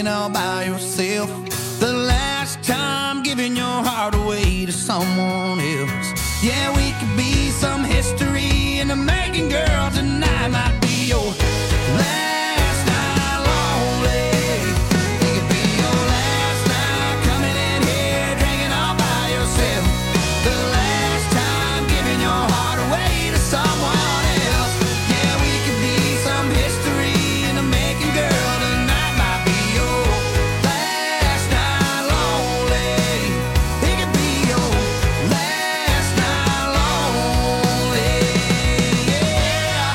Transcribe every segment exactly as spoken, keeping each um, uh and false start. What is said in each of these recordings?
drinking all by yourself. The last time giving your heart away to someone else. Yeah, we could be some history in the making, girl. Tonight might be your last night lonely. It could be your last night coming in here drinking all by yourself. The last time giving your heart away to someone else. Yeah, we could be some history in the making, girl. Tonight might be your last night lonely. It could be your last night lonely. Yeah,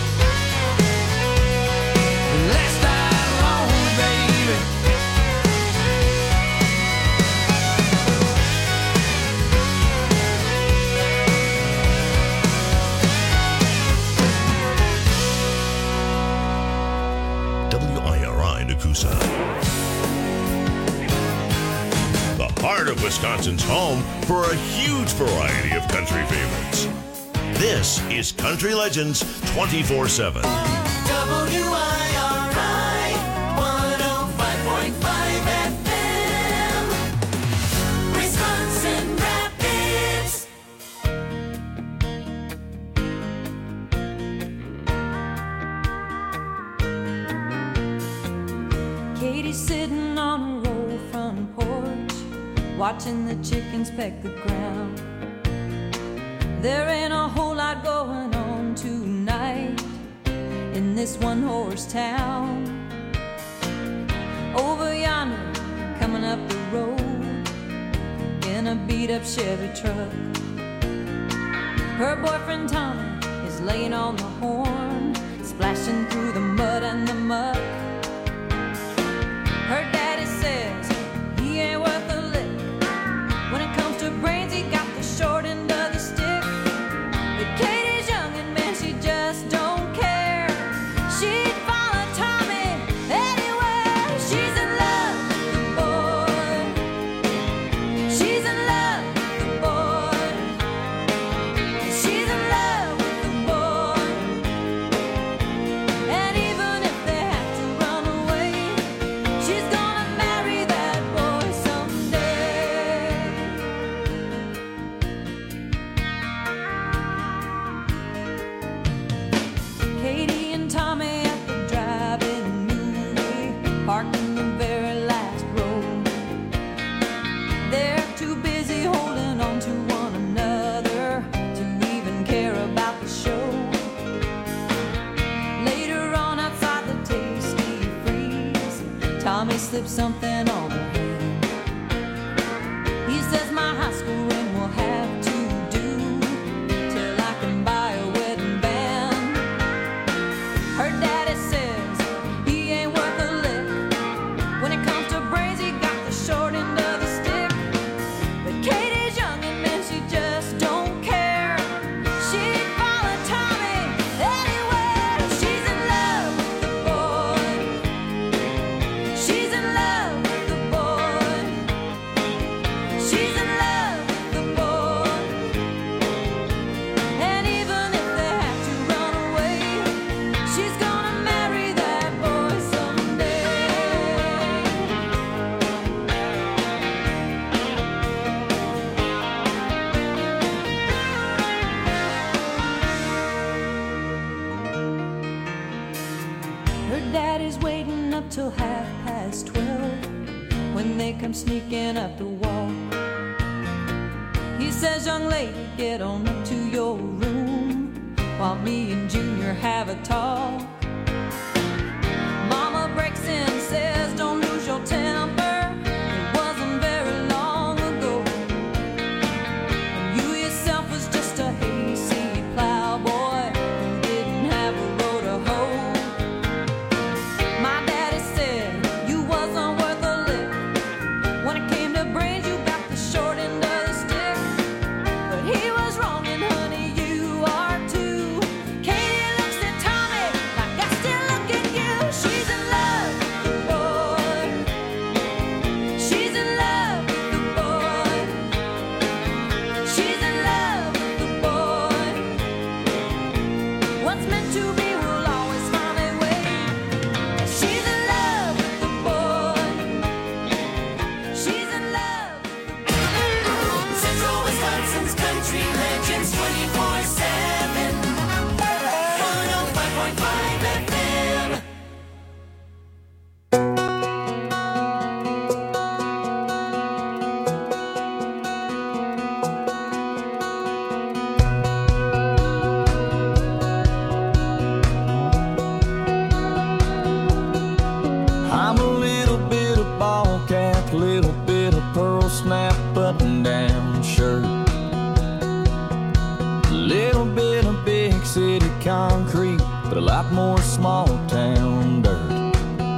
last night lonely, baby. W I R I Nakusa. The heart of Wisconsin's home for a huge variety of country favorites. This is Country Legends twenty-four seven. W I R I one oh five point five F M, Wisconsin Rapids. Katie's sitting on her old front porch, watching the chickens peck the ground. There ain't a whole lot going on tonight in this one-horse town. Over yonder, coming up the road in a beat-up Chevy truck, her boyfriend Tommy is laying on the horn, splashing through the mud and the muck. Her daddy says he ain't worth a lick. When it comes to brains, he got the short end of the stick. But Katie's young and man, she just don't care. She'd follow Tommy anywhere. She's in love with the boy. She's in love with the boy. She's in love with the boy. And even if they have to run away, she's gonna marry that boy someday. Katie and Tommy at the drive-in movie, parked in the very last row. They're too busy holding on to one another to even care about the show. Later on outside the Tasty Freeze, Tommy slips something on her hand. He says my high school ring will have to do till I can buy a wedding band. Her daddy says he ain't worth a lick. When it comes to brains, he got the short end of the stick. But Katie's young and man, she just don't care. She'd follow Tommy anywhere. She's in love with the boy. She's in love with the boy. She's in love with the boy. And even if they have to run away, she's gonna marry that boy someday. Her daddy's waiting up till half past twelve when they come sneaking up the wall. He says, young lady, get on up to your room while me and Junior have a talk. Mama breaks in and says, don't lose your temper. It wasn't very long ago. And you yourself was just a hayseed plowboy who didn't have a row to hoe. My daddy said you wasn't worth a lick. When it came to brains, you got the short end of the stick. But he was wrong, and honey, you are too. Katie looks at Tommy like I still look at you. She's in love with the boy. She's in love with the boy. She's in love with the boy. What's meant to be will always find a way. She's in love with the boy. concrete, but a lot more small town dirt.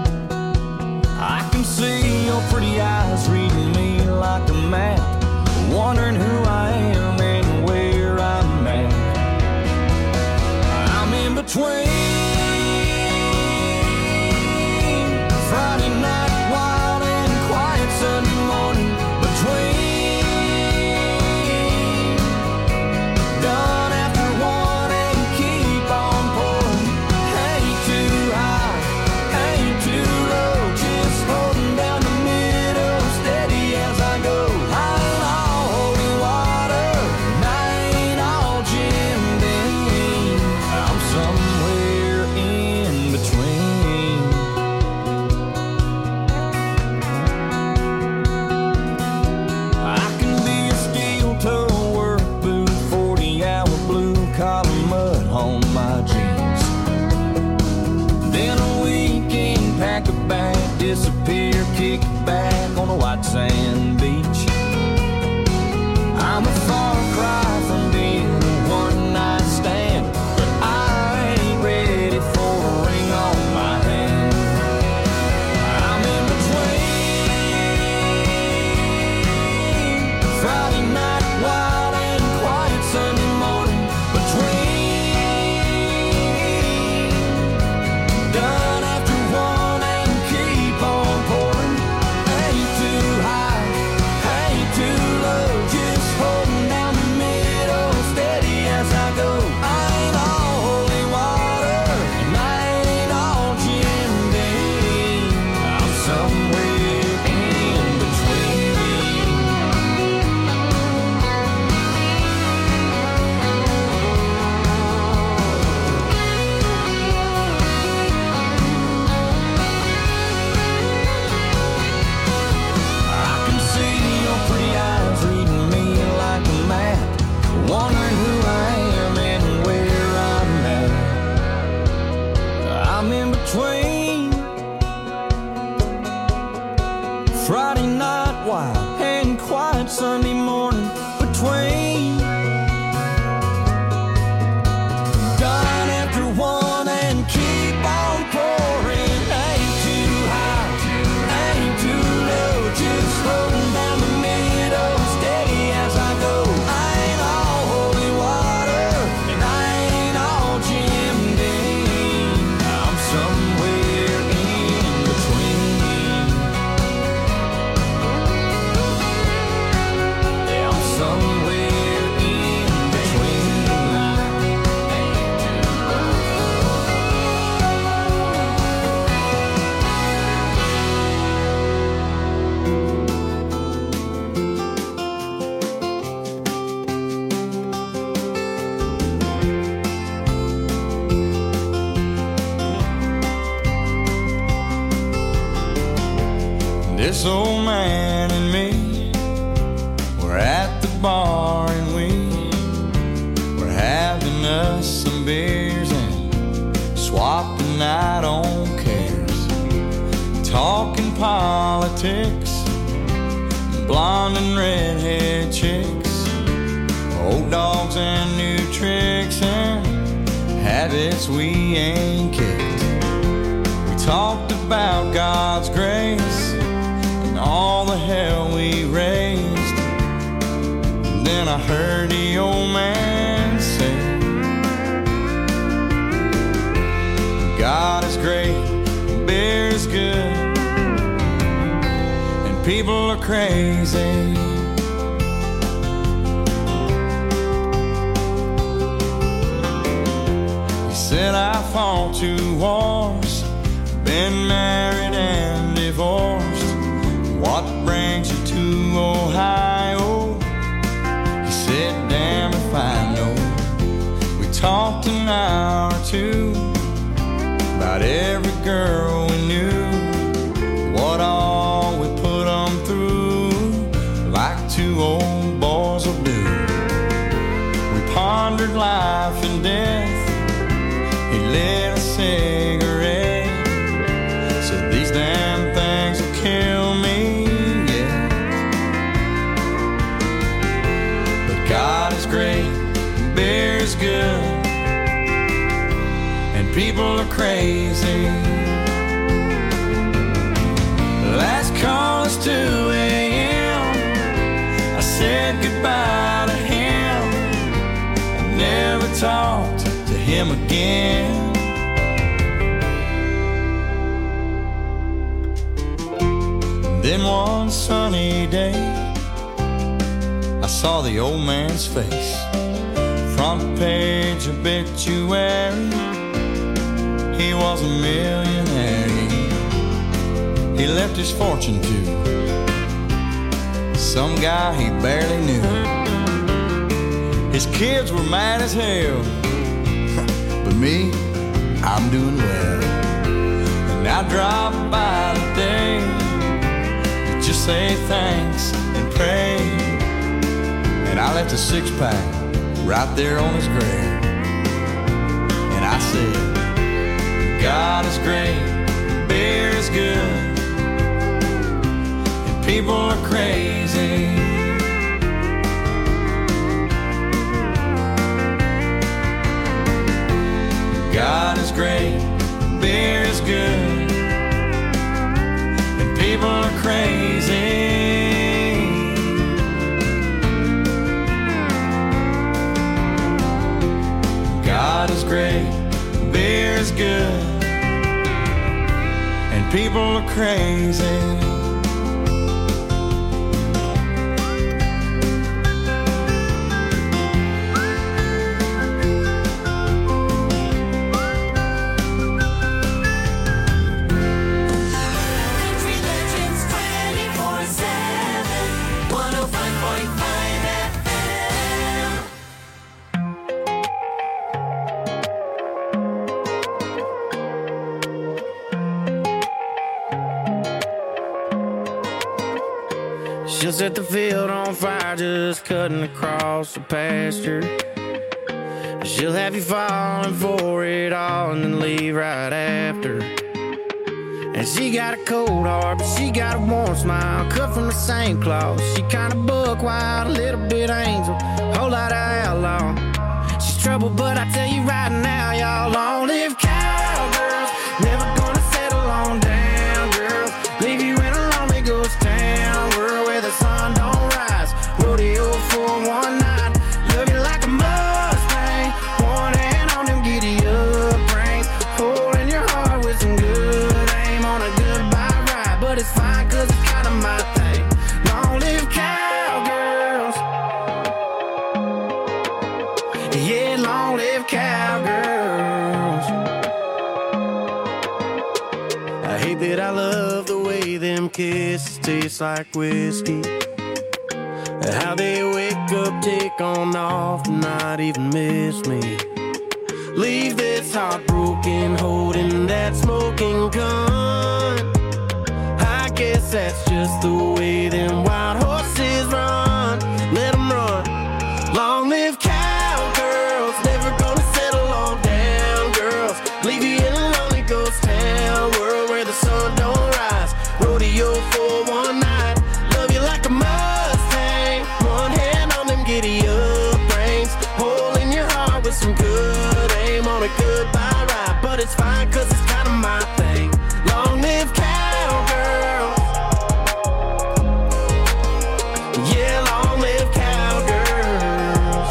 I can see your pretty eyes reading me like a map, wondering who I am and where I'm at. I'm in between Friday night wild and quiet Sunday morning, between done after one and keep on pouring. Ain't too high, ain't too low, just holding down the middle, steady as I go. I ain't all holy water, and I ain't all Jim Beam. I'm somewhere in between. I can be a steel toe work boot, forty hour blue collar mud on my jeans. Then a weekend pack a bag, disappear, kick back on a white sand beach. I'm a far cry from being a one night stand, but I ain't ready for a ring on my hand. I'm in between Friday night wild and quiet Sunday morning, between done after one and keep on pouring. Ain't too high, ain't too low, just holding down the middle, steady as I go. I ain't all holy water, and I ain't all Jim Beam. I'm somewhere in between. I can see your pretty eyes reading me like a map, wondering who I am and where I'm at. I'm in between Friday night wild and quiet Sunday morning, between done after one and keep on pouring. Ain't too high, ain't too low, just holding down the middle, steady as I go. I ain't all holy water, and I ain't all Jim Beam. I'm somewhere in between. Yeah, I'm somewhere in between. This old man and me, we're at the bar and we we're having us some beers and swapping out on cares, talking politics, blonde and redhead chicks, old dogs and new tricks and habits we ain't kicked. We talked about God's grace and all the hell we raised. And then I heard the old man say, God is great, beer is good, and people are crazy. He said I fought two wars, been married and divorced. What brings you to Ohio? He said, damn if I know. We talked an hour or two about every girl we knew, what all we put them through, like two old boys will do. We pondered life and death. He lit a cigarette, said these damn things will kill me, yeah. But God is great, beer is good, people are crazy. Last call is two a.m. I said goodbye to him. I never talked to him again. Then one sunny day, I saw the old man's face. Front page obituary, he was a millionaire. He left his fortune to some guy he barely knew. His kids were mad as hell, but me, I'm doing well. And I drop by today to just say thanks and pray. And I left a six-pack right there on his grave. And I said, God is great, beer is good, and people are crazy. God is great, beer is good, and people are crazy. God is great, beer is good, and people are crazy. She'll set the field on fire just cutting across the pasture. She'll have you falling for it all and then leave right after. And she got a cold heart, but she got a warm smile, cut from the same cloth. She kinda buck wild, a little bit angel, whole lot of outlaw. She's trouble, but I tell you right now, y'all, long live cowgirls. Never gonna settle on down, girls. Leave you in a lonely ghost town, world where the sun don't rise. Rodeo for one night, love you like a Mustang. One hand on them giddy up reins, holding your heart with some good aim on a goodbye ride. But it's fine, cause it's kinda my thing. Long live cowgirls. Yeah, long live cowgirls. I hate that I love the way them kisses taste like whiskey. How they wake up, take on off, and not even miss me. Leave this heart broken, holding that smoking gun. I guess that's just the way them wild horses run. Let them run. Long live cowgirls, never gonna settle on down, girls. Leave you in a lonely ghost town, world where the sun don't rise. Rodeo for one night, love you like a Mustang. One hand on them giddy up reins, holding your heart with some good aim on a goodbye ride. But it's fine, cause it's kinda my thing. Long live cowgirls. Yeah, long live cowgirls.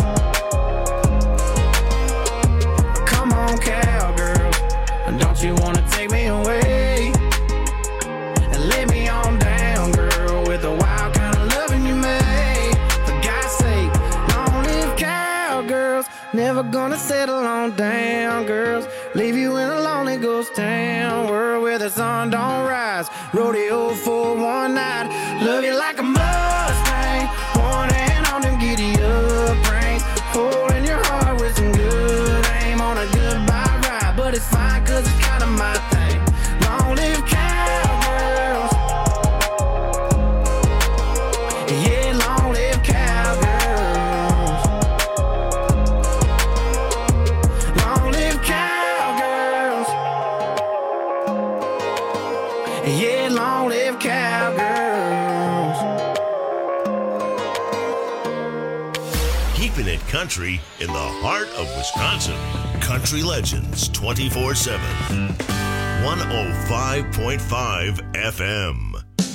Come on, cowgirls, don't you wanna take me away and lay me on down, girl, with the wild kind of loving you made. For God's sake, long live cowgirls. Never gonna settle on down, girls. Leave you in a lonely ghost town, world where the sun don't rise. Rodeo for one night, love you like a Mustang. One hand on them giddy up reins, holding your heart with some good aim on a goodbye ride. But it's fine, cause it's kinda my thing. Long live cowgirls. Yeah, long live cowgirls. Long live cowgirls. Yeah, long live cowgirls. Keeping it country in the heart of Wisconsin. Country Legends twenty-four seven. one oh five point five F M.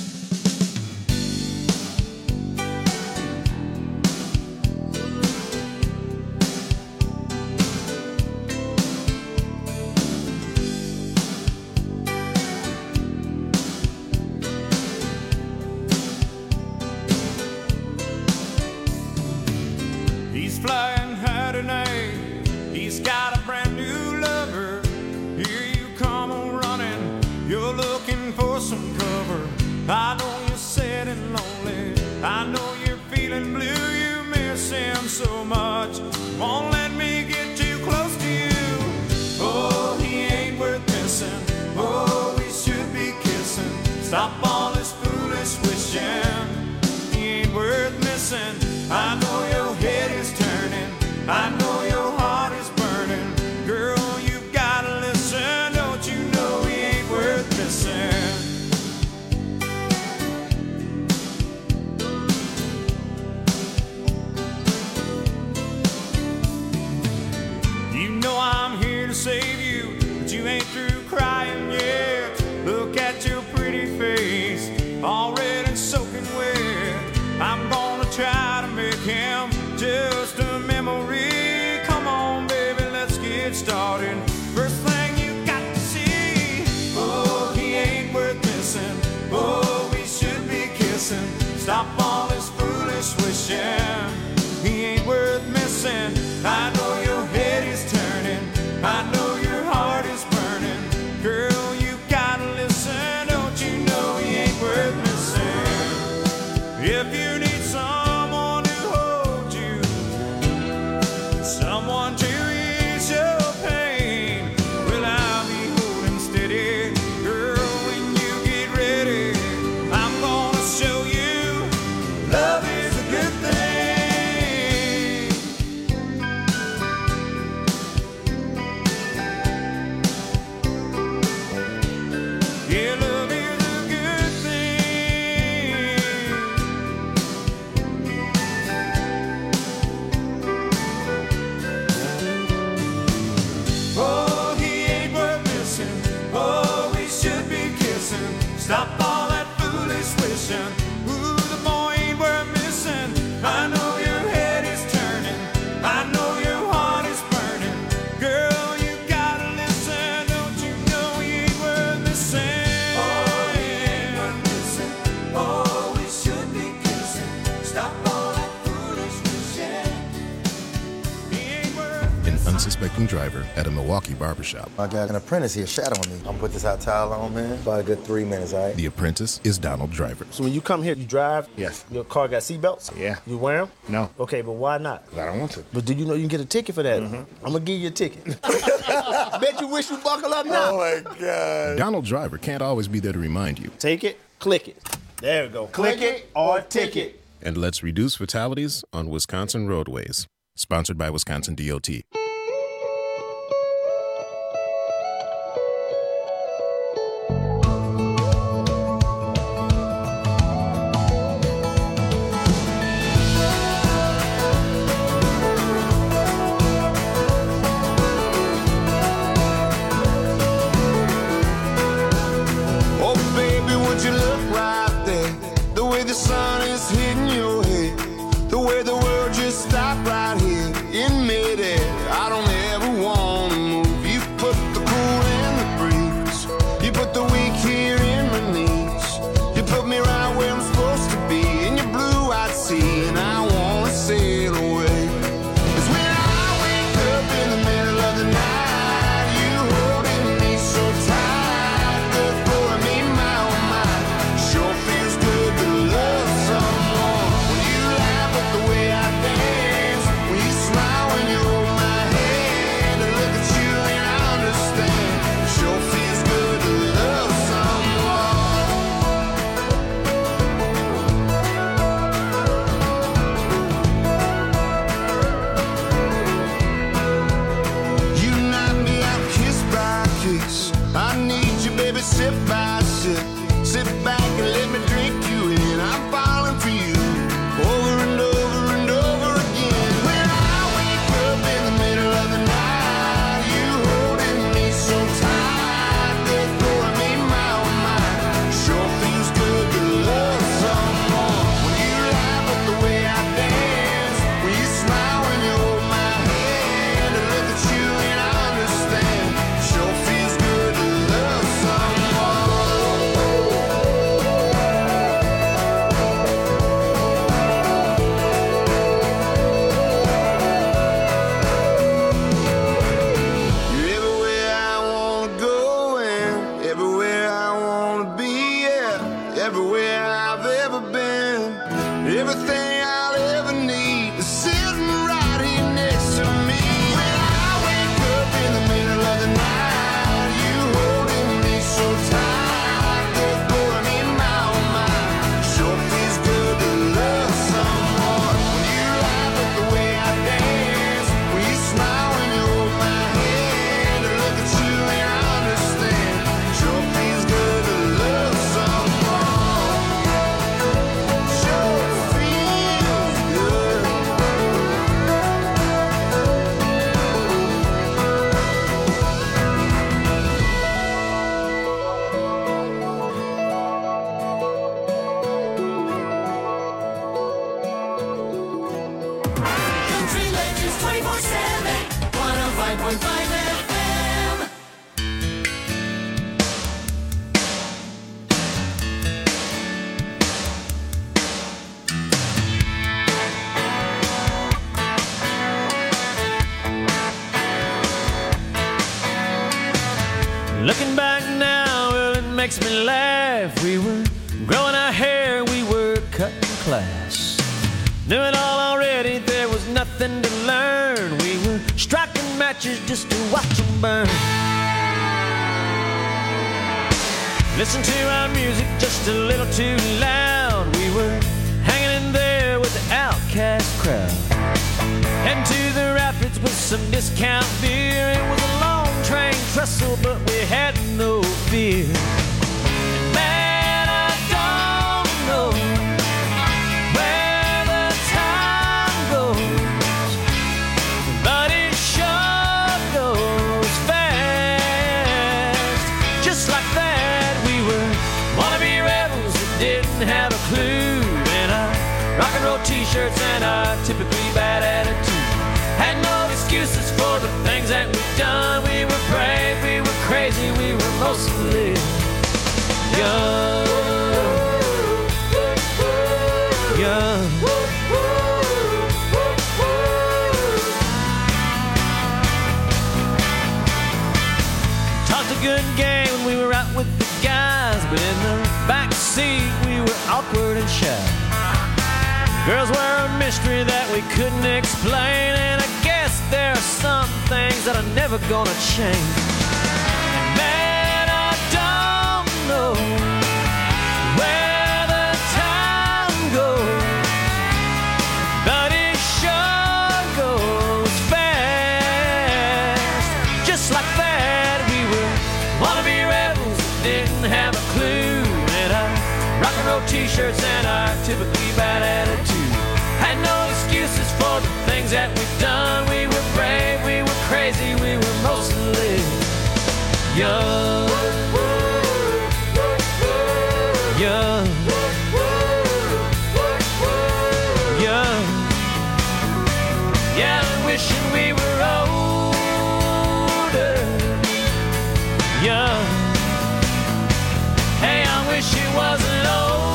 He's flying high tonight. He's got a brand new lover. Here you come on running. You're looking for some cover. I know you're sad and lonely. I know you're feeling blue. You miss him so much. Won't let me get too close to you. Oh, he ain't worth missing. Oh, we should be kissing. Stop all this foolish wishing. He ain't worth missing. I know your head is turning. I know your heart is burning. Girl, you gotta listen. Don't you know he ain't worth missing? You know I'm here to save you, but you ain't through crying yet. Look at your pretty face, already soaking wet. I'm gonna try to make him just a memory. Come on, baby, let's get started. First thing you got to see. Oh, he ain't worth missing. Oh, we should be kissing. Stop all this foolish wishing. He ain't worth missing. I know your head is turning. I know your heart is burning. Girl, you gotta listen. Don't you know he ain't worth missing? If you need someone to hold you, someone to ease your pain, well, I'll be holding steady. Girl, when you get ready, I'm gonna show you love is a good thing. Yeah, love is a good thing. Oh, he ain't worth missing. Oh, we should be kissing. Stop all that foolish wishing. Ooh, the boy ain't worth missing. I know your head is turning. I know your heart is burning. Girl, you gotta listen. Don't you know he ain't worth missing? Oh, he ain't worth missing. Oh, we should be kissing. Stop all that foolish wishing. He ain't worth An unsuspecting driver at a Milwaukee barbershop. I got an apprentice here shadowing me. I'm gonna put this hot towel on, man. About a good three minutes, all right? The apprentice is Donald Driver. So when you come here, you drive? Yes. Your car got seatbelts? Yeah. You wear them? No. Okay, but why not? I don't want to. But do you know you can get a ticket for that? I'm gonna give you a ticket. Bet you wish you buckle up now. my God. Donald Driver can't always be there to remind you. Take it, click it. There we go. Click it or ticket. And let's reduce fatalities on Wisconsin roadways. Sponsored by Wisconsin D O T. Oh, baby, would you look right there? The way the sun is hitting your head. The way the world just stopped right here in midair. I don't ever want to move. You put the cool in the breeze. You put the weak here in my knees. You put me right where I'm supposed to be in your blue-eyed sea. And I want to sail away. 'Cause when I wake up in the middle of the night, you holding me so tight. Good for me, my oh my. Sure feels good to love someone. Looking back now, well, it makes me laugh. We were growing our hair, we were cutting class. Knew it all already, there was nothing to learn. We were striking matches just to watch them burn. Listen to our music just a little too loud. We were hanging in there with the outcast crowd. Heading to the rapids with some discount beer. It was a long train trestle, but we had no fear. And man, I don't know where the time goes, but it sure goes fast. Just like that, we were wannabe rebels that didn't have a clue. And our rock and roll t-shirts and our typically bad attitude had no excuses for the things that we've done. We were brave, we were crazy, we were mostly young. Young. Talked a good game when we were out with the guys, but in the back seat we were awkward and shy. Girls were a mystery that we couldn't explain, and I guess there are some things that are never gonna change. And man, I don't know where the time goes, but it sure goes fast. Just like that, we were wannabe rebels that didn't have a clue. And our rock and roll t-shirts and our typically bad attitude had no excuses for the things that we've done. We were brave, we were crazy, we were mostly young. Young. Young. Yeah, I'm wishing we were older. Young. Hey, I wish it wasn't over.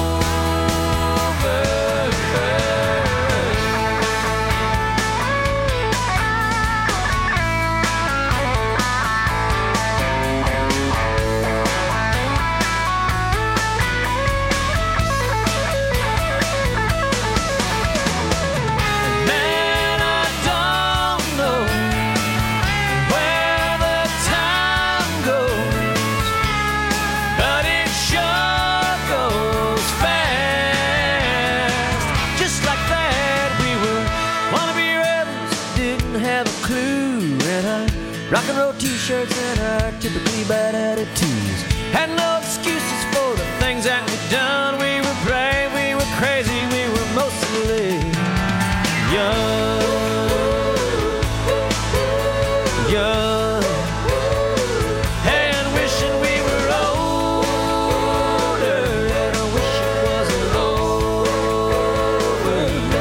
Rock and roll t-shirts and our typically bad attitudes had no excuses for the things that we've done. We were brave, we were crazy, we were mostly young. Young. Hey, and wishing we were older, and I wish it wasn't over.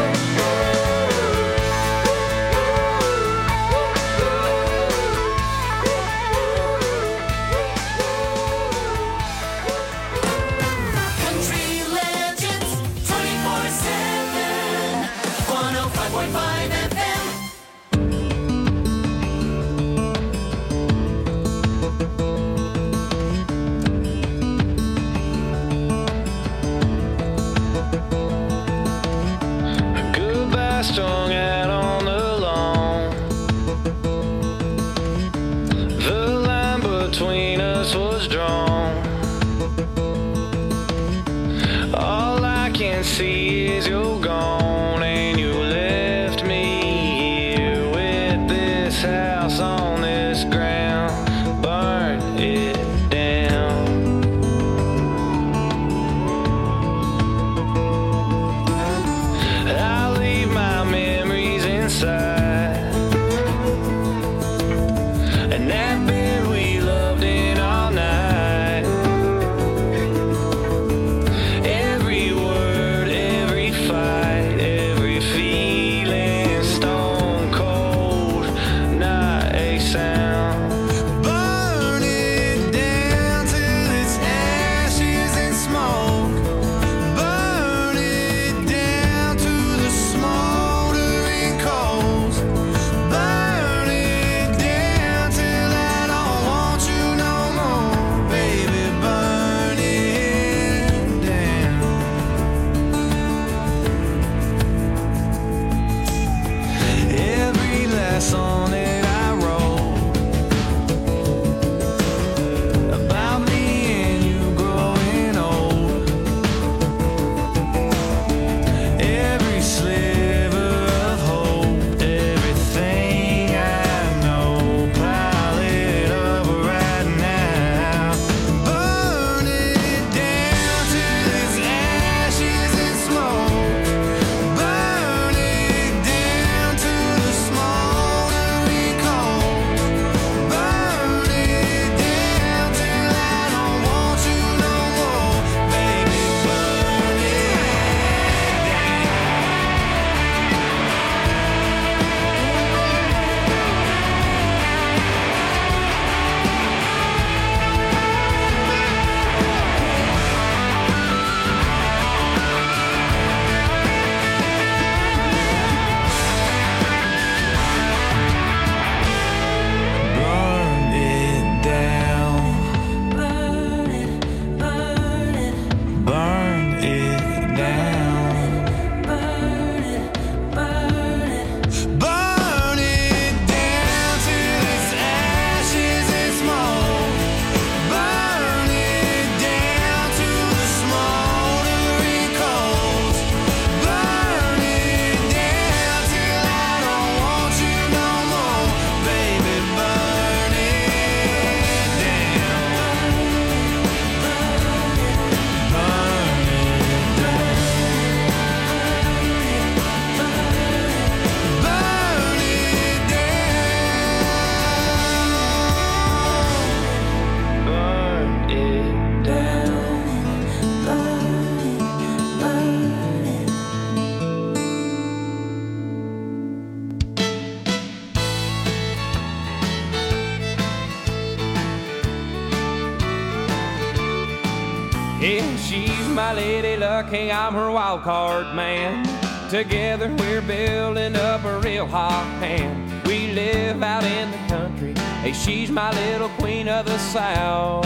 Country Legends twenty-four seven, one oh five point five F M. Goodbye strung out on the lawn. The line between us was drawn. All I can see is you're gone, and you left me here with this house on this ground. Burn it down. I'll leave my memories inside, and that bed we loved in all night. Every word, every fight, every feeling, stone cold, not a sound. Burn it down till it's ashes and smoke. Burn it down to the smoldering coals. Burn it down till that Yeah, she's my lady luck, hey, I'm her wild card man. Together we're building up a real hot hand. We live out in the country, hey, she's my little queen of the South.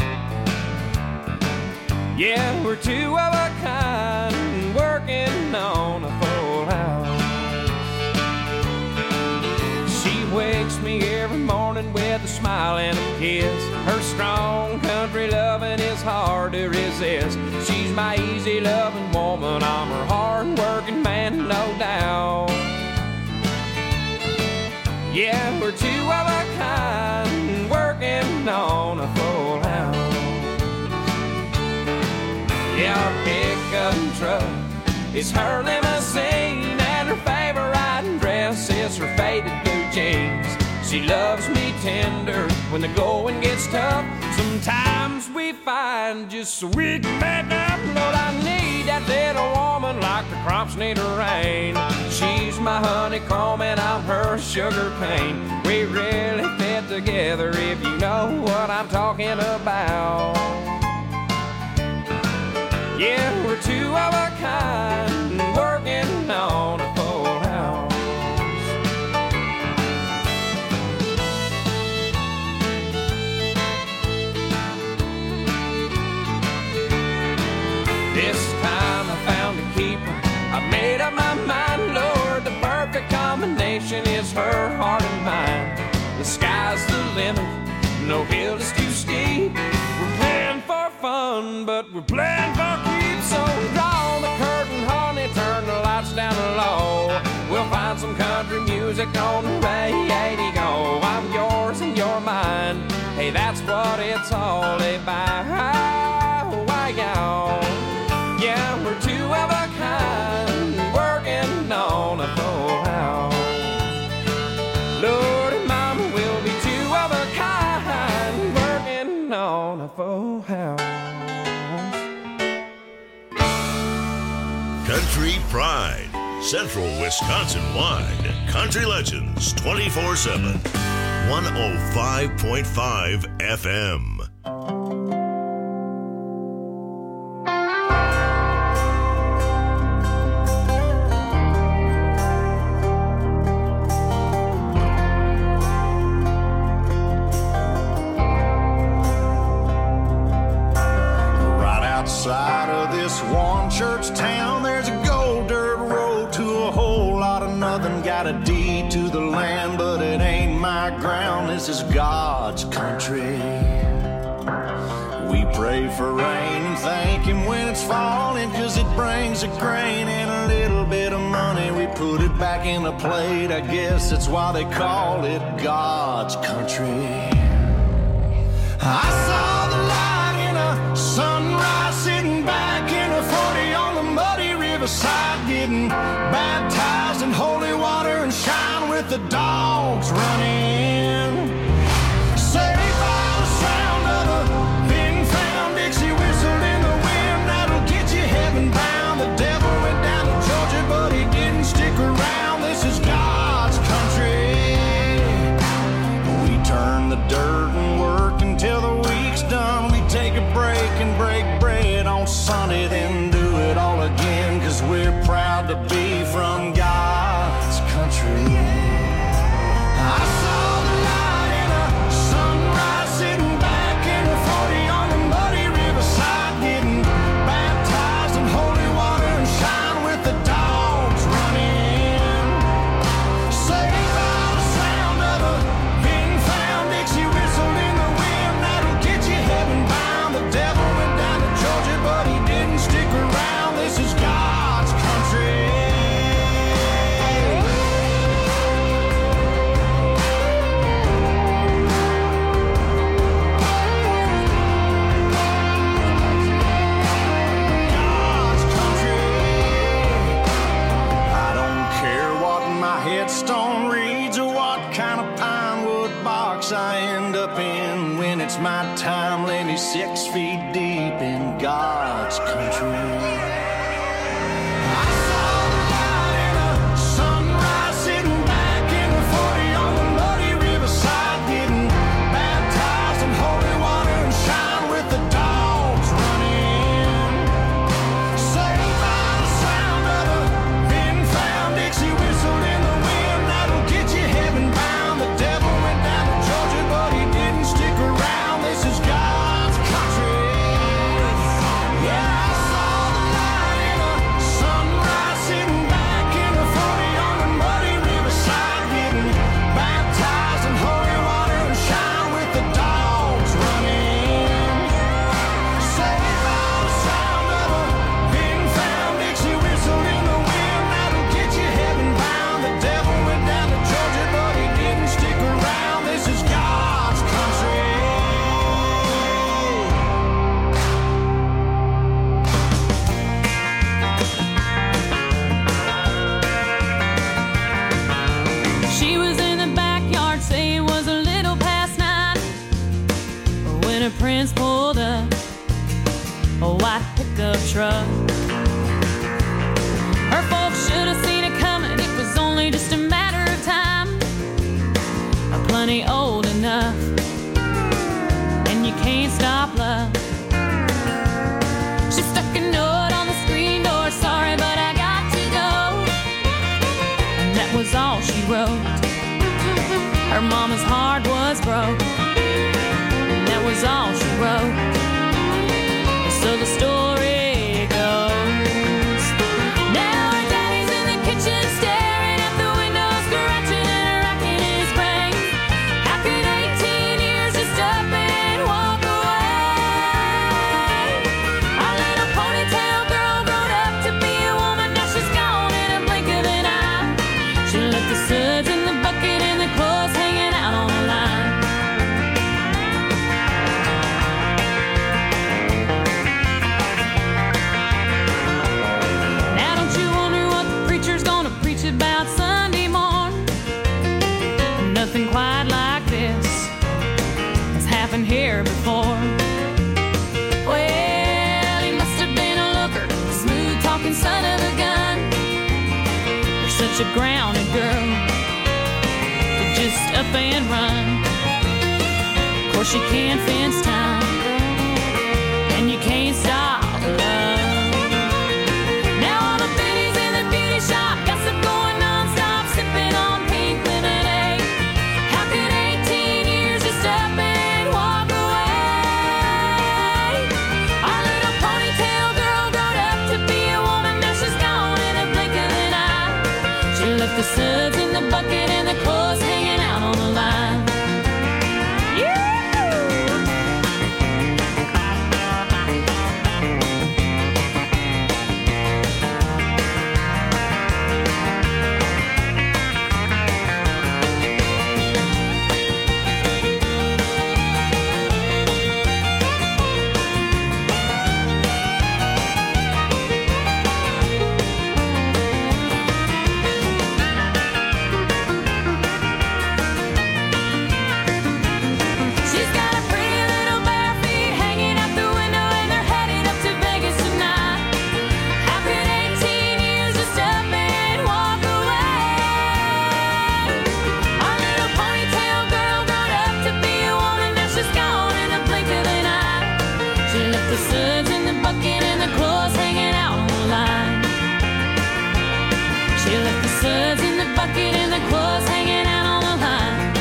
Yeah, we're two of a kind, working on a full house. She wakes me every morning with a smile and a kiss. Her strong country loving is hard to resist. She's my easy loving woman, I'm her hard working man, no doubt. Yeah, we're two of a kind, working on a full house. Yeah, our pickup truck is her limousine, and her favorite dress is her faded blue jeans. She loves me tender when the going gets tough. Sometimes we find just so we can make up. Lord, I need that little woman like the crops need a rain. She's my honeycomb and I'm her sugar cane. We really fit together if you know what I'm talking about. Yeah, we're two of a kind, working on a full house. This time I found a keeper, I made up my mind, Lord, the perfect combination is her heart and mine. The sky's the limit, no hill is too steep. We're playing for fun, but we're playing for keeps. So draw the curtain, honey, turn the lights down low. We'll find some country music on the radio. I'm yours and you're mine, hey, that's what it's all about. Yeah, we're two of a kind, working on a full house. Lord and Mama, we'll be two of a kind, working on a full house. Country Pride, Central Wisconsin-wide. Country Legends twenty-four seven. one oh five point five F M. Outside of this one church town, there's a gold dirt road to a whole lot of nothing. Got a deed to the land, but it ain't my ground. This is God's country. We pray for rain and thank Him when it's falling, 'cause it brings a grain and a little bit of money. We put it back in the plate, I guess that's why they call it God's country. I saw the light in a sunrise, sitting back in a forty on the muddy riverside, getting baptized in holy water and shine with the dogs running. Saved by the sound of a big found Dixie whistle in the wind, that'll get you heaven bound. The devil went down to Georgia, but he didn't stick around. This is God's country. We turn the dirt and work until the week's done. We take a break and break bread on Sunday, then do it all again, 'cause we're proud to be from God's country. I saw the light in a sunrise, sitting back in a forty on the muddy riverside, getting baptized in holy water and shine with the dogs running. Saved by the sound of a big found Dixie whistle in the wind, that'll get you heaven bound. The devil went down to Georgia, but he didn't stick around. This is God's country. God's country. I don't care what my headstone reads or what kind of pine wood box I end up in. When it's my time, lay me six feet deep in God's country. I saw the light in a sunrise, sitting back in a forty on the muddy riverside, getting baptized in holy water and shine with the dogs running. a prince pulled up a white pickup truck. Her folks should have seen it coming. It was only just a matter of time. I'm plenty old enough, and you can't stop love. She stuck a note on the screen door. Sorry, but I got to go. And that was all she wrote. Her mama's heart was broke. And that was all she wrote. So the story goes. Now her daddy's in the kitchen staring at the window, scratching and racking his brain. How could eighteen years just up and walk away? Our little ponytail girl grown up to be a woman. Now she's gone in a blink of an eye. She left the suds in the bucket and the clothes hanging out on the line. About Sunday morn, nothing quite like this has happened here before. Well, he must have been a looker, a smooth talking son of a gun. You're such a grounded girl to just up and run. Of course you can't fence time, and you can't stop love. Now all the biddies in the beauty shop gossip going non-stop, sipping on pink lemonade. How could eighteen years just up and walk away? Our little ponytail girl grown up to be a woman. Now she's gone in a blink of an eye. She left the suds in the bucket and the clothes hanging out on the line. Suds in the bucket and the clothes hanging out on the line.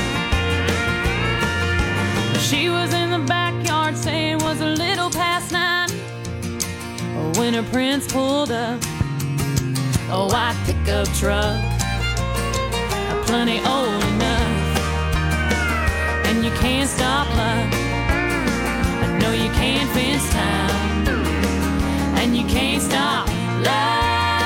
She was in the backyard saying it was a little past nine when her prince pulled up a white pickup truck, plenty old enough, and you can't stop love. I know you can't fence time, and you can't stop love.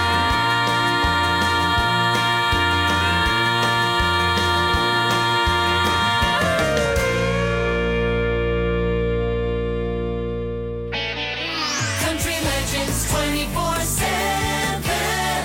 twenty-four seven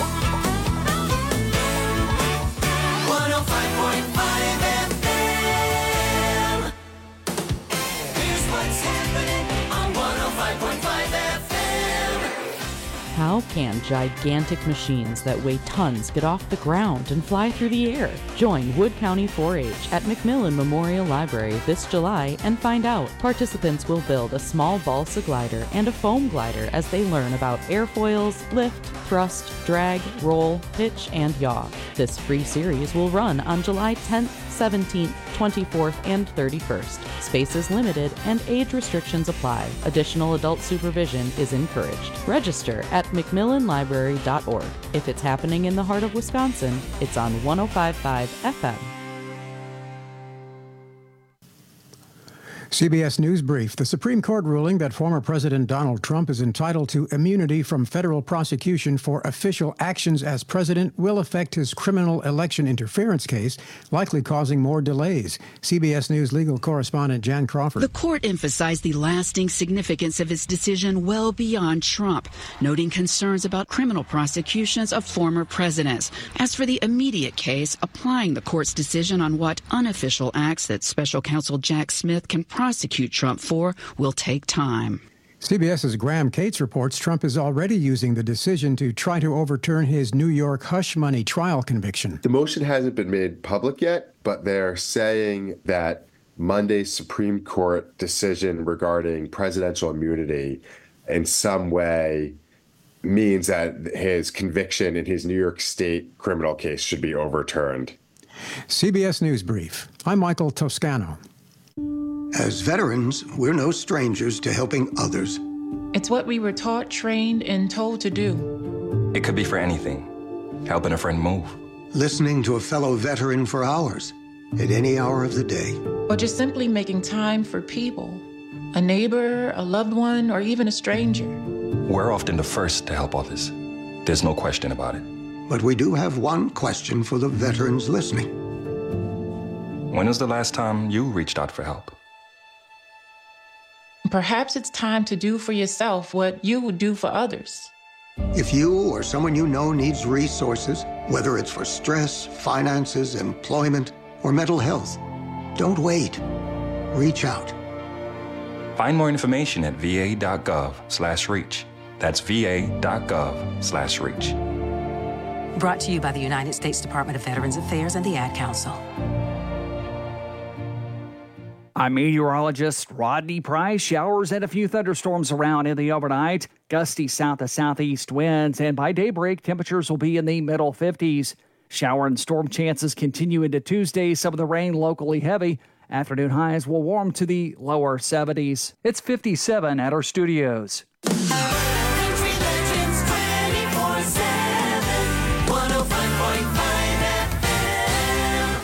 one oh five point five F M. Here's what's happening on one oh five point five F M. How can gigantic machines that weigh tons get off the ground and fly through the air? Join Wood County four H at McMillan Memorial Library this July and find out. Participants will build a small balsa glider and a foam glider as they learn about airfoils, lift, thrust, drag, roll, pitch, and yaw. This free series will run on July tenth, seventeenth, twenty-fourth, and thirty-first. Space is limited and age restrictions apply. Additional adult supervision is encouraged. Register at mcmillan library dot org. If it's happening in the heart of Wisconsin, it's on one oh five point five F M. C B S News Brief. The Supreme Court ruling that former President Donald Trump is entitled to immunity from federal prosecution for official actions as president will affect his criminal election interference case, likely causing more delays. C B S News legal correspondent Jan Crawford. The court emphasized the lasting significance of its decision well beyond Trump, noting concerns about criminal prosecutions of former presidents. As for the immediate case, applying the court's decision on what unofficial acts that special counsel Jack Smith can prosecute Trump for will take time. CBS's Graham Cates reports Trump is already using the decision to try to overturn his New York hush money trial conviction. The motion hasn't been made public yet, but they're saying that Monday's Supreme Court decision regarding presidential immunity in some way means that his conviction in his New York State criminal case should be overturned. C B S News Brief. I'm Michael Toscano. As veterans, we're no strangers to helping others. It's what we were taught, trained, and told to do. It could be for anything. Helping a friend move. Listening to a fellow veteran for hours, at any hour of the day. Or just simply making time for people. A neighbor, a loved one, or even a stranger. We're often the first to help others. There's no question about it. But we do have one question for the veterans listening. When was the last time you reached out for help? Perhaps it's time to do for yourself what you would do for others. If you or someone you know needs resources, whether it's for stress, finances, employment, or mental health, don't wait. Reach out. Find more information at va.gov slash reach. That's va.gov slash reach. Brought to you by the United States Department of Veterans Affairs and the Ad Council. I'm meteorologist Rodney Price. Showers and a few thunderstorms around in the overnight. Gusty south to southeast winds, and by daybreak, temperatures will be in the middle fifties. Shower and storm chances continue into Tuesday. Some of the rain locally heavy. Afternoon highs will warm to the lower seventies. It's fifty-seven at our studios. Country Legends twenty-four seven, one oh five point five F M.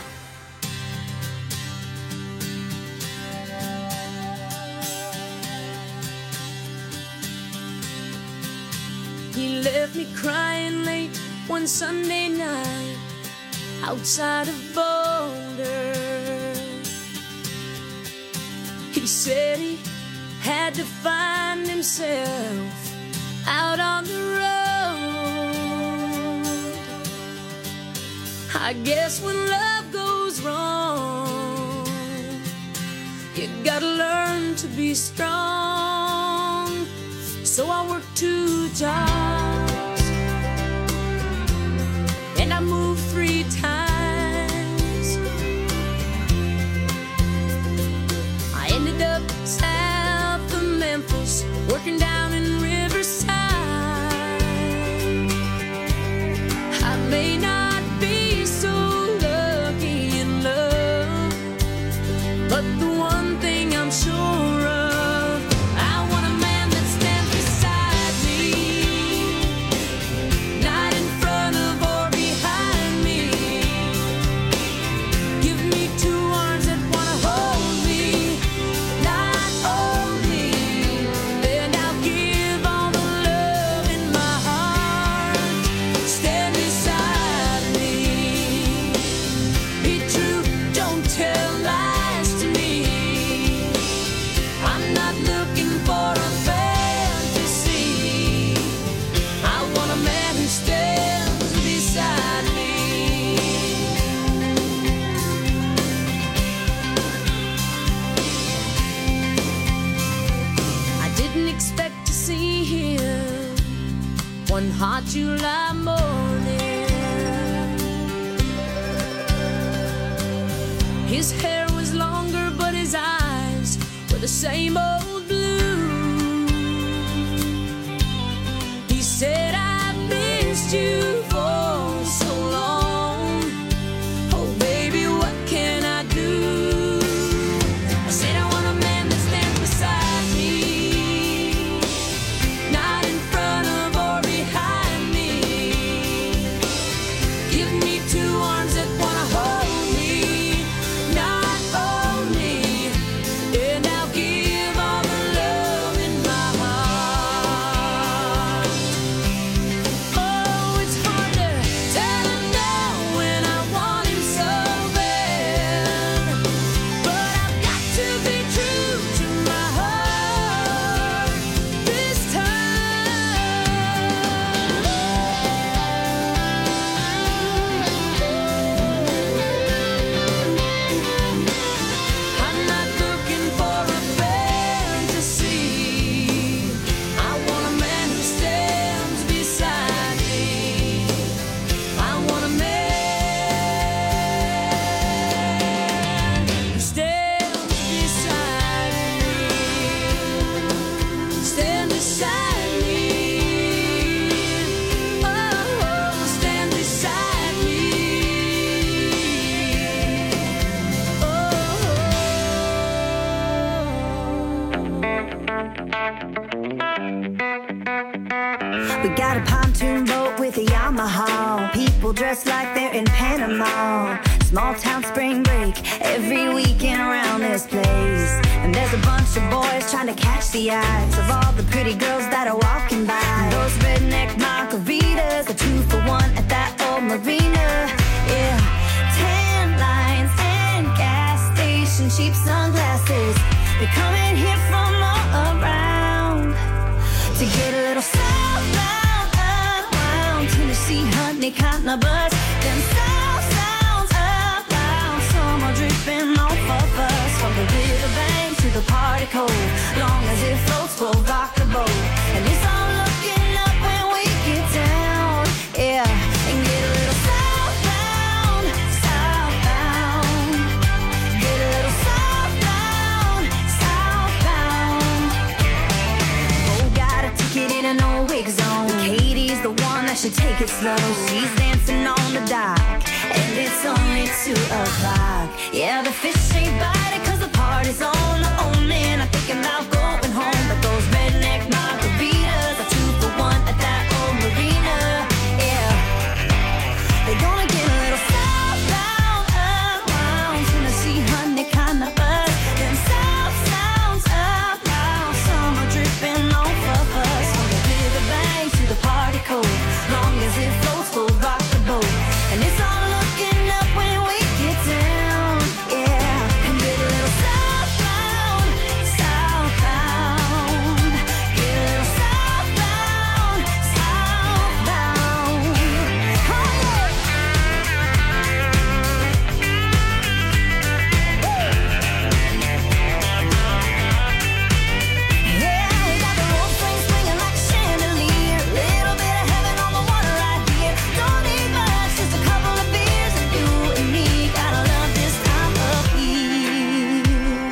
He left me crying late one Sunday night outside of Boulder. He said he had to find himself out on the road. I guess when love goes wrong, you gotta learn to be strong. So I worked two jobs and I moved three times. I ended up south of Memphis, working down in Riverside. I may not be so lucky in love, but the one thing I'm sure of, I want a man that stands beside me, not in front of or behind me. Give me two arms that wanna hold me, not only, and I'll give all the love in my heart. Stand beside me. Be true, don't tell lies to me. I'm not looking for a fantasy. I want a man who stands beside me. I didn't expect to see him one hot July morning. His hair was longer, but his eyes were the same old blue. He said, I missed you for so long. Oh, baby, what can I do? I said, I want a man that stands beside me, not in front of or behind me. Give me two arms that wanna hold me, not only, and I'll give all the We got a pontoon boat with a Yamaha. People dressed like they're in Panama. Small town spring break every weekend around this place. And there's a bunch of boys trying to catch the eyes of all the pretty girls that are walking by. And those redneck margaritas are two for one at that old marina. Yeah, tan lines and gas station cheap sunglasses. They're coming here from all around to get a little southbound, unwound. Tennessee, honey, cotton, a buzz. Them south sounds up loud. Summer dripping off of us. From the riverbank to the party cove. Long as it floats, we'll rock the boat. And it's all looking up when we get down. Yeah, and get a little southbound, southbound. Get a little southbound, southbound. Oh, got a ticket in an old wig zone. Katie's the one that should take it slow. She's dancing on the dock, and it's only two o'clock. Yeah, the fish ain't biting cause the party's on. Oh man, I'm thinking about going home. But those redneck margaritas are two for one at that old marina. Yeah, they're gonna get a little southbound, unwound. Tennessee, honey, kinda buzz. Them south sounds up loud. Summer dripping off of us. From the riverbank to the party cove. Long as it floats, we'll rock the boat. And it's all looking up when we get down. Yeah, and get a little southbound, southbound. Get a little southbound, southbound. Yeah, we got the rope swing swinging like a chandelier. Little bit of heaven on the water right here. Don't need much, just a couple of beers, and you and me gotta love this time of year.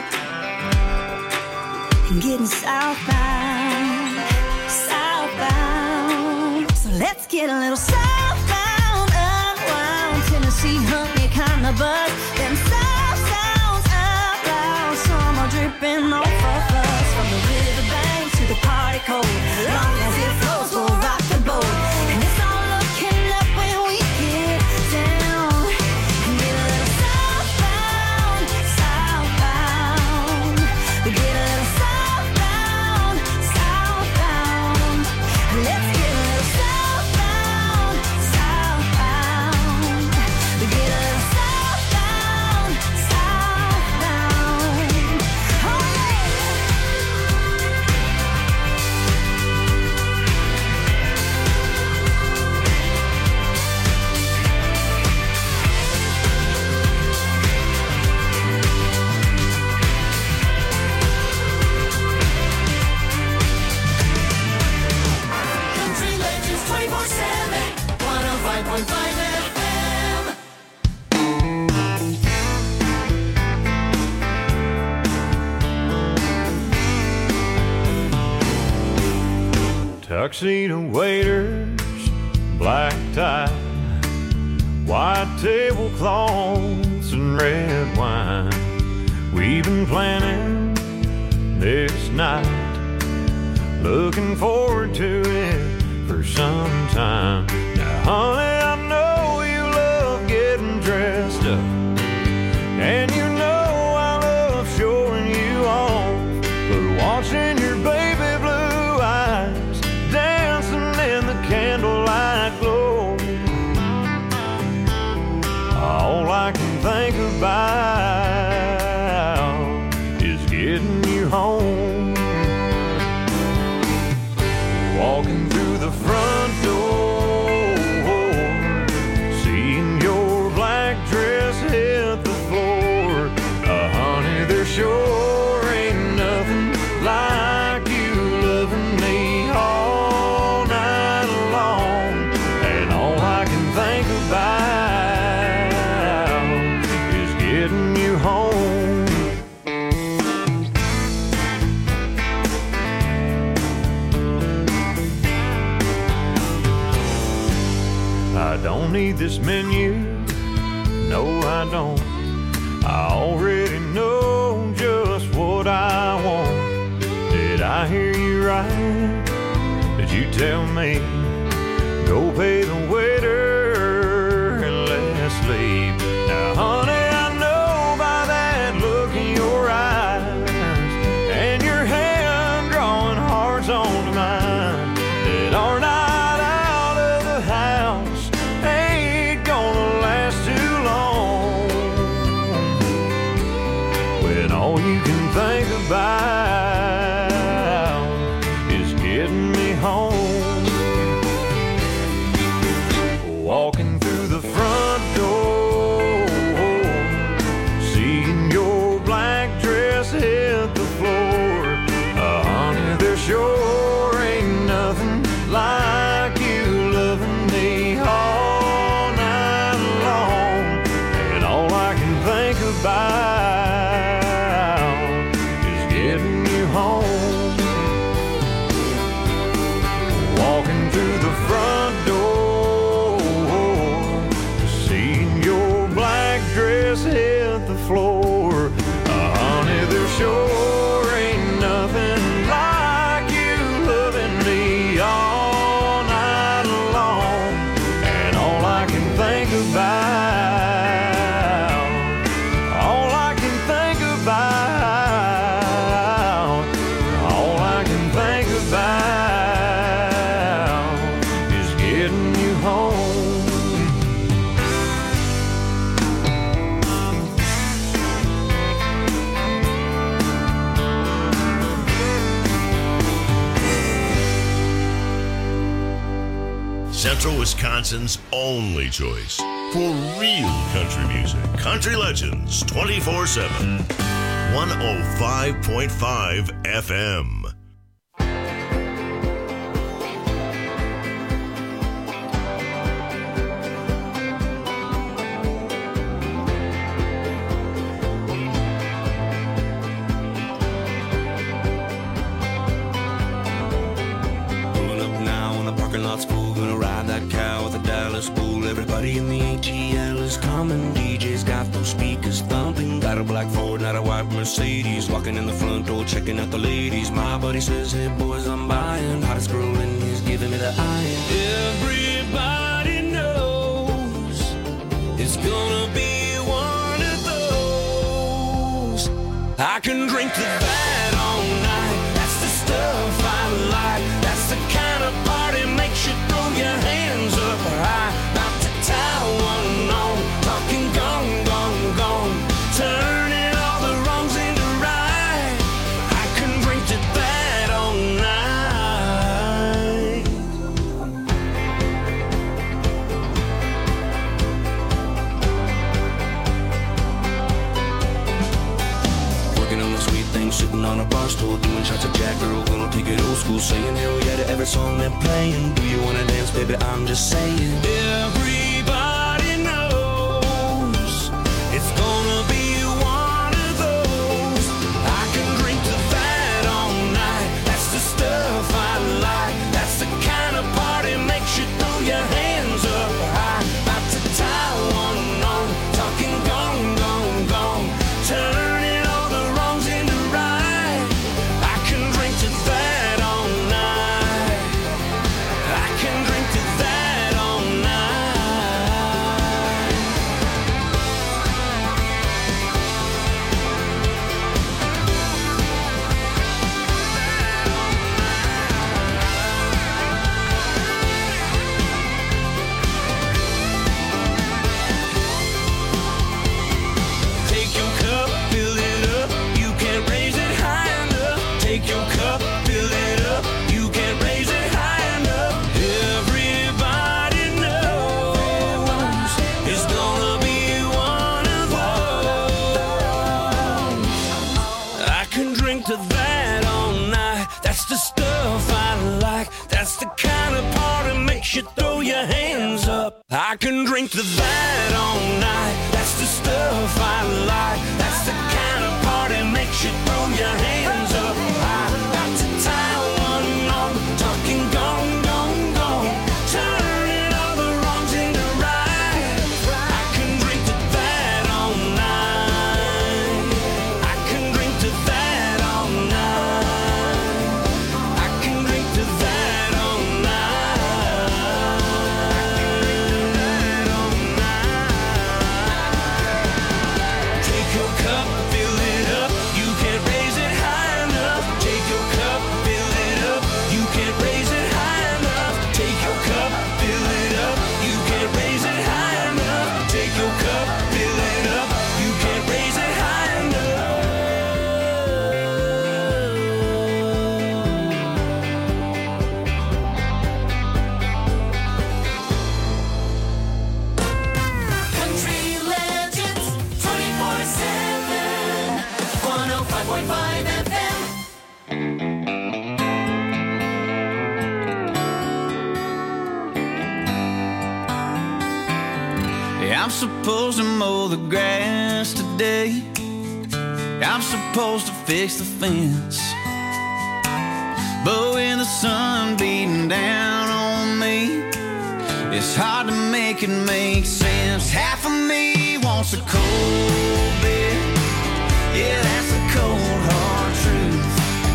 And getting southbound, southbound. So let's get a little southbound, unwound. Tennessee, honey, kinda buzz. Them south sounds up loud. Summer dripping off of us. From the riverbank to the party cove. Long as it flows, we'll rock the boat. And it's all looking up when we get down. And get a little southbound, southbound. We get a little southbound, southbound. Let's get a little southbound, southbound. We get a little southbound, southbound. Oh yeah. Country Legends twenty-four seven, one oh five point five F M. Tuxedo waiters, black tie, white tablecloths and red wine. We've been planning this night, looking forward to it for some time. Now, honey, I know you love getting dressed up, and you know I love showing you off. But watching your baby blue eyes dancing in the candlelight glow, all I can think about is getting you home. Walking through the front door, seeing your black dress hit the floor. Uh, honey, there sure ain't nothing like you loving me all night long. And all I can think about is getting you home. I don't need this menu, no I don't. I already know just what I want. Did I I hear you right. Did you tell me go pay the waiter and let's leave? Now, honey, I know by that look in your eyes and your hand drawing hearts onto mine that our night out of the house ain't gonna last too long. When all you can think about is getting me home. Walking through the front door, seeing your black dress hit the floor. Uh, honey, there sure ain't nothing like you loving me all night long. And all I can think about is getting you home. Walking through the front door, seeing your black dress hit the floor. Uh, honey, there sure ain't nothing like you loving me all night long. And all I can think about, all I can think about, all I can think about is getting you home. Central Wisconsin's only choice for real country music. Country Legends twenty-four seven. one oh five point five F M. Pulling up now in the parking lot's full. Gonna ride that cow with a Dallas bull. Everybody in the A T L is coming. D J's got those speakers thumping. Got a black Ford, not a white Mercedes. Walking in the front door, checking out the ladies. My buddy says, hey boys, I'm buying. Hottest girl in he's giving me the iron. Everybody knows it's gonna be one of those. I can drink to that all night. That's the stuff I like. That's the kind of party makes you throw your hands up high. About to tie one on, talking gone, gone, gone. Turning all the wrongs into right. I can drink to that all night. Working on the sweet thing, sitting on a bar stool, doing shots of Jack. Girl, gonna take it old school, saying hell yeah to every song they're playing. Do you wanna dance, baby? I'm just saying. Everybody knows it's gonna be one of those. I can drink to that all night. That's the stuff I like. That's the kind of party makes you throw your hands up high. About to tie one on, talking gone, gone, gone. Turning all the wrongs into right. I can drink to that all night. I can drink to that all night. Take your cup, fill it up. You can't raise it high enough. Take your cup, fill it up. You can't raise it high enough. Everybody knows it's gonna be one of those. I can drink to that all night. That's the stuff I like. That's the kind of party makes you throw your hands up. I can drink to that all night. That's the stuff I like. That's the kind of party makes you throw your hands up. I got to tie one on, talking gone, gone, gone. Turning all the wrongs into right. I can drink to that all night. I can drink to that all night. supposed to mow the grass today. I'm supposed to fix the fence. But with the sun beating down on me, it's hard to make it make sense. Half of me wants a cold beer. Yeah, that's the cold hard truth.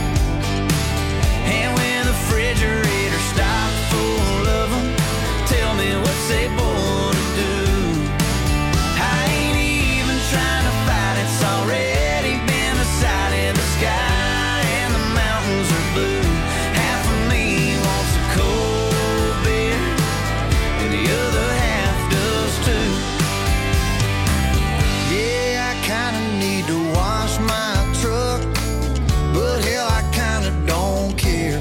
And when the refrigerator stocked full of them, tell me what's they born to do. I ain't even trying to fight, it's already been decided. The sky and the mountains are blue. Half of me wants a cold beer, and the other half does too. Yeah, I kinda need to wash my truck, but hell, I kinda don't care.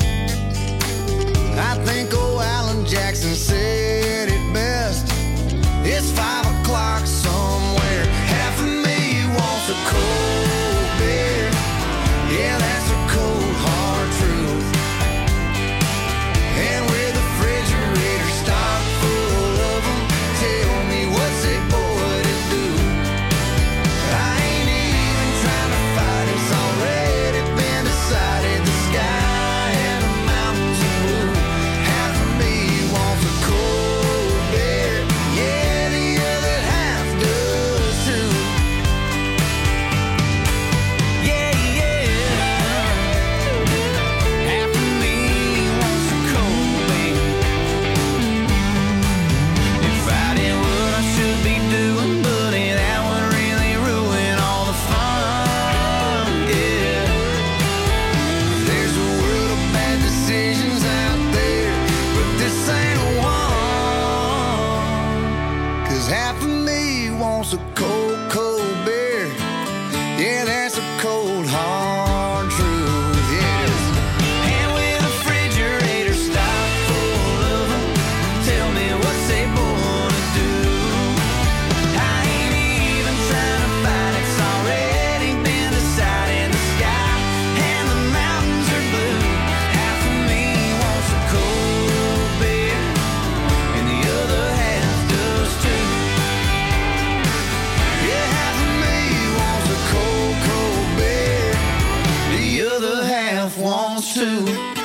I think old Alan Jackson said it best. It's five o'clock somewhere. Half of me wants a cold beer. Yeah, that's a cold hard truth. And with the refrigerator stocked full of them, tell me what's it boy to do. I ain't even trying to fight, it's already been decided. The sky and the mountains are blue. Half of me wants a cold beer. Yeah, the other half does too. Yeah, yeah. Half of me wants a cold beer. If I did what I should be doing, buddy, that would really ruin all the fun. Yeah. There's a world of bad decisions out there, but this ain't one. Cause half of me wants a cold, cold beer. Yeah, that's a cold, hard truth, yes. And with the refrigerator stocked full of them, tell me what's they born to do. I ain't even trying to fight, it's already been decided. The sky and the mountains are blue. Half of me wants a cold beer, and the other half does too. Yeah, half of me wants a cold, cold beer. The other half wants to.